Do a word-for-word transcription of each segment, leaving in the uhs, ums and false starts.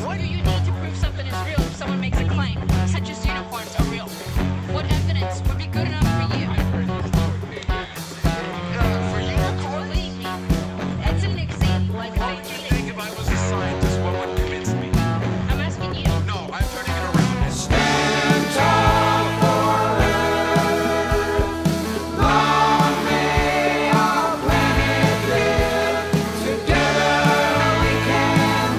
You, you need to prove something is real if someone makes a claim, such as unicorns are real. What evidence would be good enough for you? Uh, for unicorns? Believe me, that's an example. I What would you think if I was a scientist? What would convince me? I'm asking you. No, I'm turning it around. Stand tall for Earth. Long may our planet live. Together we can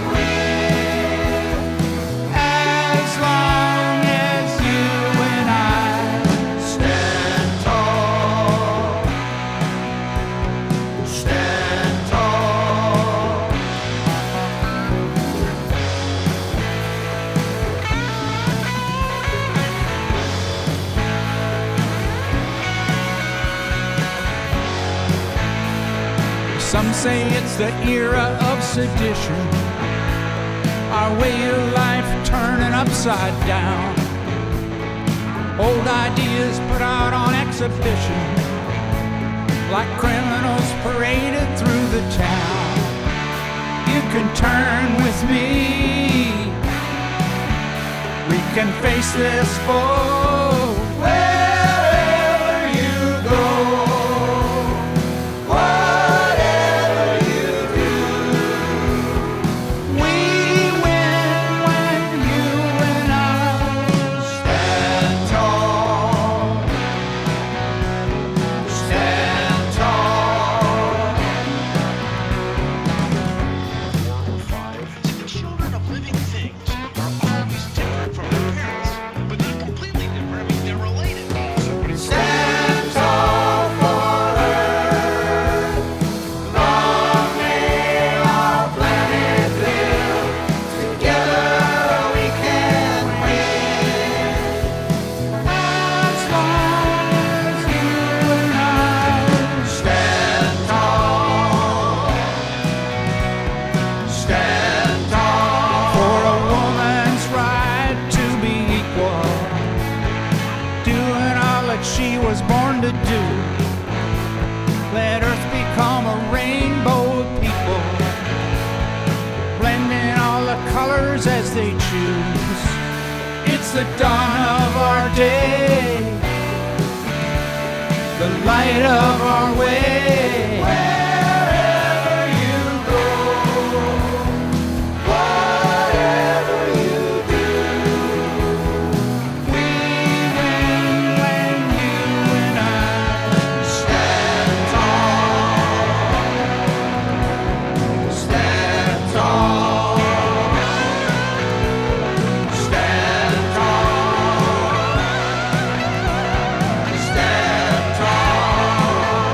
win. As long as you and I stand tall. Stand tall. Some say it's the era of sedition, our way of life turning upside down. Old ideas put out on exhibition, like criminals paraded through the town. You can turn with me, we can face this foe. Wherever you go, whatever you do, we win when you and I stand tall. Stand tall. The children of living things are always different from their parents, but not completely different. I mean, they're related. Stand tall for Earth. Long may our planet live. Together we can win. As long as you and I stand tall. Stand tall for a woman's right to be equal, doing all that she was born to do. Let Earth become a rainbow of people, blending all the colors as they choose. It's the dawn of our day, the light of our way. Wherever you go, whatever you do, we win when you and I stand tall. Stand tall. Stand tall. Stand tall.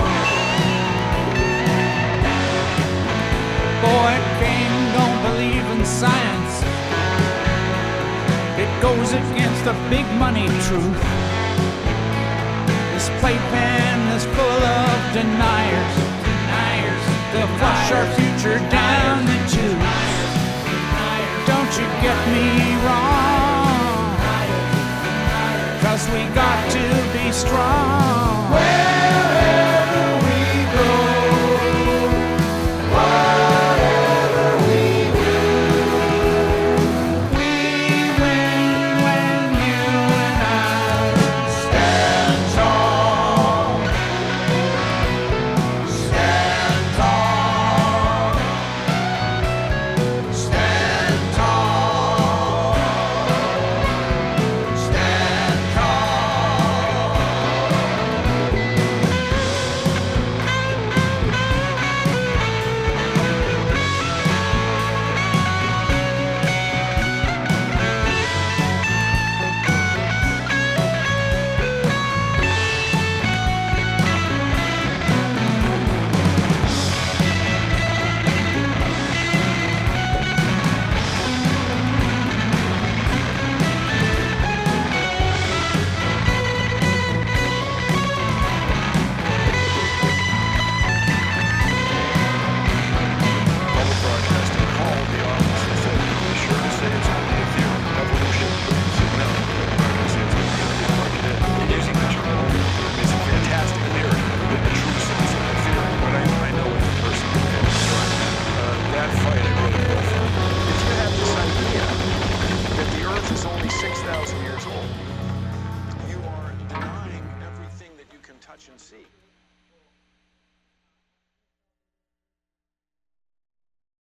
Boy, King don't believe in science. It goes against the big money truth. This playpen is full of deniers. Deniers. They'll flush our future down the tubes. Don't you get me wrong, 'cause we got to be strong. Wherever we go, whatever we do, we win when you and I stand tall. Stand tall. Stand tall. Stand tall. watch and see.